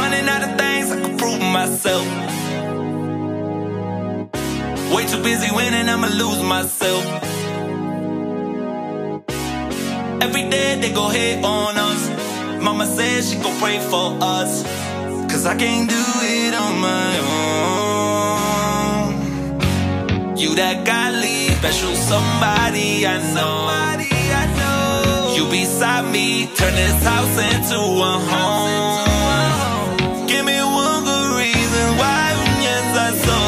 Running out of things I can prove myself. Way too busy winning, I'ma lose myself. Every day they go hate on us. Mama says she gon' pray for us, cause I can't do it on my own. You that godly, special somebody I know. You beside me, turn this house into a home. Give me one good reason why unions are so.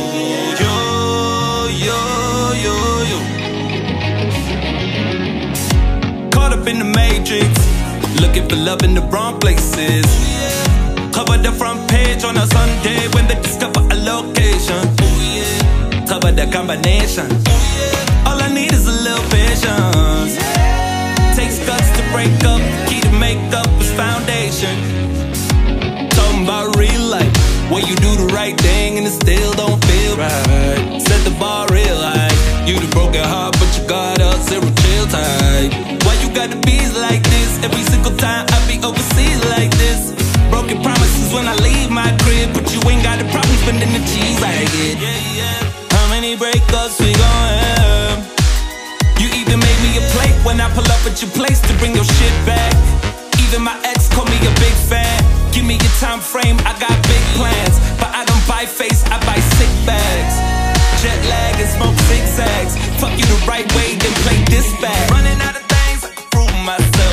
Caught up in the matrix, looking for love in the wrong places. Cover the front page on a Sunday when they discover a location. Cover the combination. All I need is a little patience. Takes guts to break up, key to make up is foundation. Talking about real life, where you do the right thing and it still don't feel right. Set the bar real high. You the broken heart, but you got a zero chill tight. Why you gotta be like this? Every single time I be overseas like this. Broken promises when I leave my crib, but you ain't got a problem spending the cheese I get. How many breakups we gon' have? You even made me a plate when I pull up at your place to bring your shit back. Even my ex called me a big fan. Give me your time frame, I got big plans. But I don't buy face, I buy sick bags. Jet lag and smoke zigzags. Fuck you the right way, then play this back. Running out of things, I can prove myself.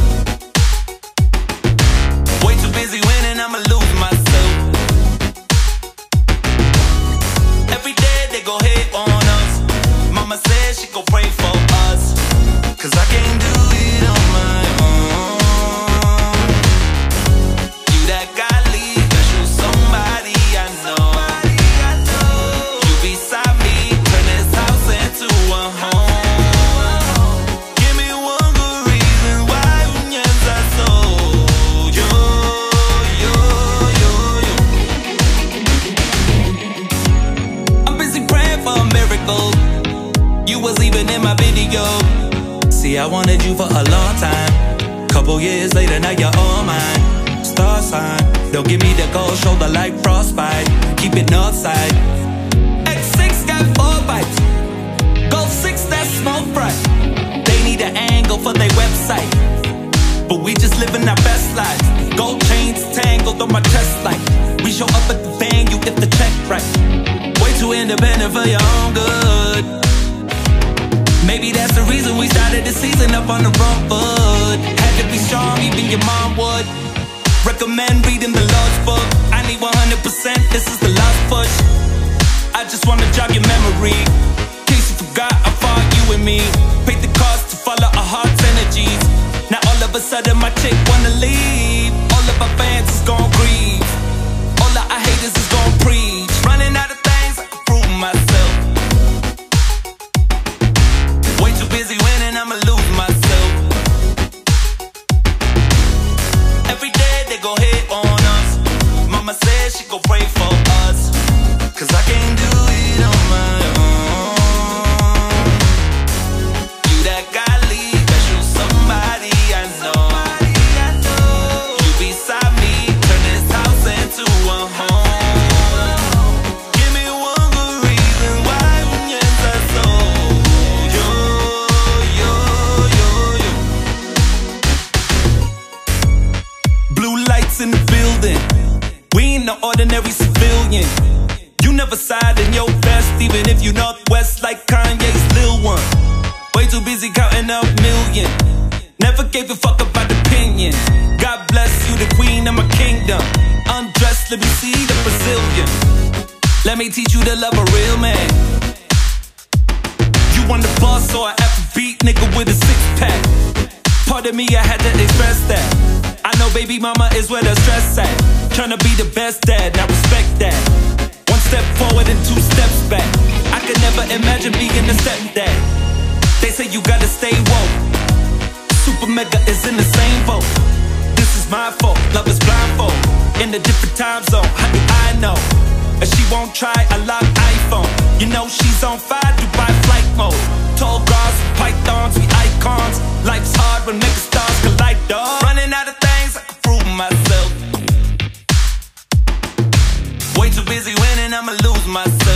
Way too busy winning, I'ma lose myself. Every day they go hate on us. Mama says she gon' pray for us, cause I can't do it on my own. You that godly, special somebody I know. You beside me, turn this house into a home. Give me one good reason why unions are so. I'm busy praying for a miracle. You was even in my video. See, I wanted you for a long time. Couple years later, now you're all mine. Star sign, don't give me the cold shoulder like frostbite. Keep it north side. X6 got 4 bites. Gold 6, that's smoke bright. They need an angle for their website, but we just living our best lives. Gold chains tangled on my chest like we show up at the venue if the check right. Way too independent for your own good. Maybe that's the reason we started the season up on the wrong foot. Had to be strong, even your mom would. Recommend reading the Lord's book. I need 100%, this is the last push. I just wanna jog your memory, in case you forgot how far you and me paid the cost to follow our heart's energies. Now all of a sudden my chick wanna leave. All of our fans is gon' grieve. All of our haters is gon' preach. Running out of things, I can prove myself. Way too busy winning, I'ma lose myself. Every day they go hate on us. Mama says she gon' pray for us, cause I can't do it on my own. You that godly, special somebody I know. You beside me, turn this house into a home. Give me one good reason why unions are so. Blue lights in the building, we ain't no ordinary civilian. You never side in your best, even if you Northwest like Kanye's Lil One. Way too busy counting up million. Never gave a fuck about opinion. God bless you, the queen of my kingdom. Undressed, let me see the Brazilian. Let me teach you to love a real man. You want the boss or an Afrobeat nigga with a 6-pack? Pardon me, I had to express that. I know baby mama is where the stress at. Tryna be the best dad, now respect that. 1 step forward and 2 steps back. I could never imagine being a stepdad. They say you gotta stay woke. Super mega is in the same boat. This is my fault, love is blindfold. In a different time zone, how do I know? If she won't try, I lock iPhone. You know she's on fire, Dubai flight mode. Tall grass, pythons, we icons. Life's hard when mega stars collide, dog. Running out of things, I can prove myself. myself.